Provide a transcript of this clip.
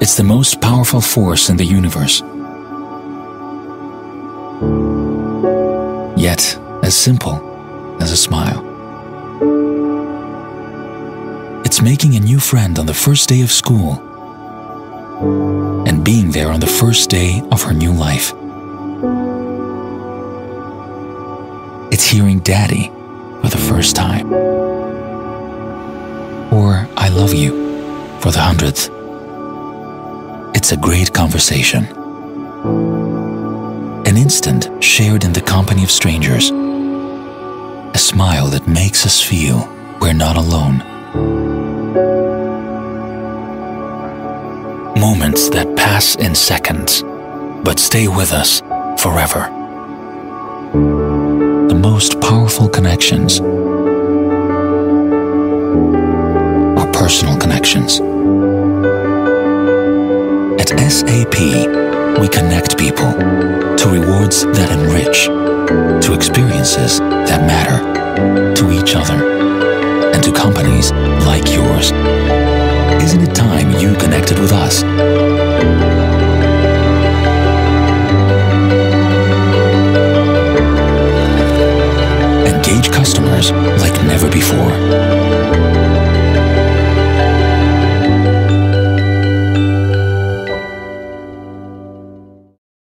It's the most powerful force in the universe. Yet, as simple as a smile. It's making a new friend on the first day of school and being there on the first day of her new life. It's hearing Daddy for the first time. Or I love you for the 100th. It's a great conversation. An instant shared in the company of strangers. A smile that makes us feel we're not alone. Moments that pass in seconds, but stay with us forever. The most powerful connections are personal connections. At SAP, we connect people to rewards that enrich, to experiences that matter, to each other, and to companies like yours. Isn't it time you connected with us?